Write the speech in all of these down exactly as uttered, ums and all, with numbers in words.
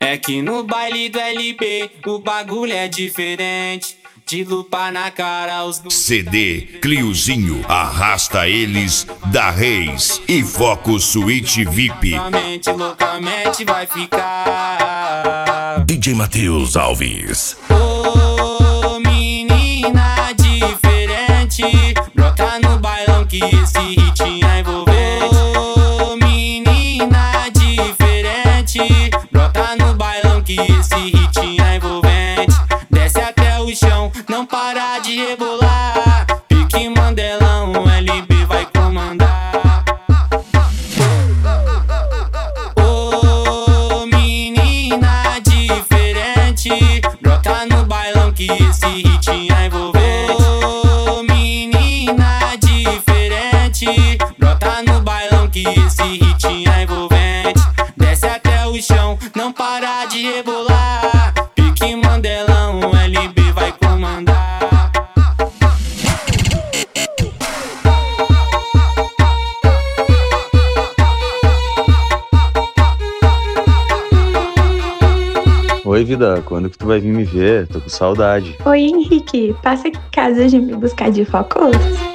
É que no baile do L B o bagulho é diferente. De lupa na cara os C D Cliozinho, arrasta eles da Reis e Foco Suíte V I P. loucamente, loucamente vai ficar. D J Matheus Alves. Ô menina diferente, brota no bailão que esse hit é envolvente. Ô menina diferente, brota no bailão que esse hit é envolvente. Desce até o chão, não para de rebolar. Pique Mandelão, L B vai comandar. Ô menina diferente, brota no bailão que esse hit é envolvente. Ô menina diferente, brota no bailão que esse hit é envolvente. Desce até o chão, não para de rebolar. Pique Mandelão, L B vai comandar. Oi, vida, quando que tu vai vir me ver? Tô com saudade. Oi, Henrique, passa aqui em casa hoje me buscar de Focos.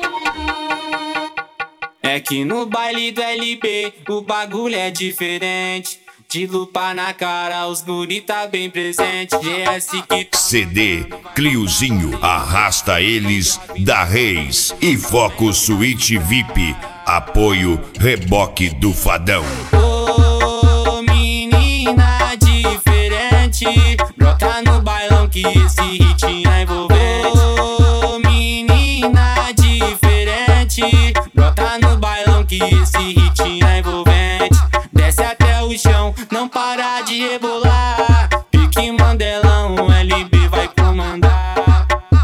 É que no baile do L B o bagulho é diferente. De lupa na cara, os guri tá bem presente. G S que tá... C D Cliozinho, arrasta eles da Reis e Foco Suíte V I P. Apoio Reboque do Fadão. Ô menina diferente, brota no bailão que esse hit é envolvente. Ô menina diferente, brota no bailão que esse hit é envolvente. Desce até o chão, não para de rebolar. Pique Mandelão, L B vai comandar.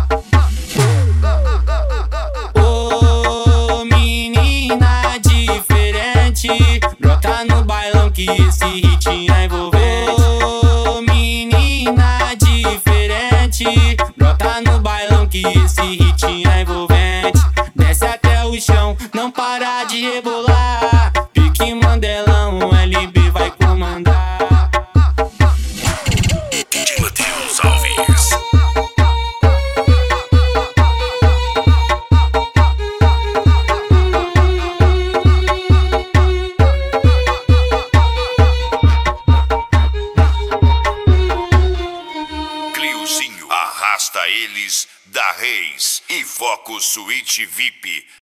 Ô menina diferente, brota no bailão que esse hit é envolvente. Ô menina diferente, brota no bailão que esse hit é envolvente. Desce até o chão, não para de rebolar. Pique Mandelão, L B vai comandar. D J Matheus Alves. Cliozinho, arrasta eles da Reis e Foco Suíte V I P.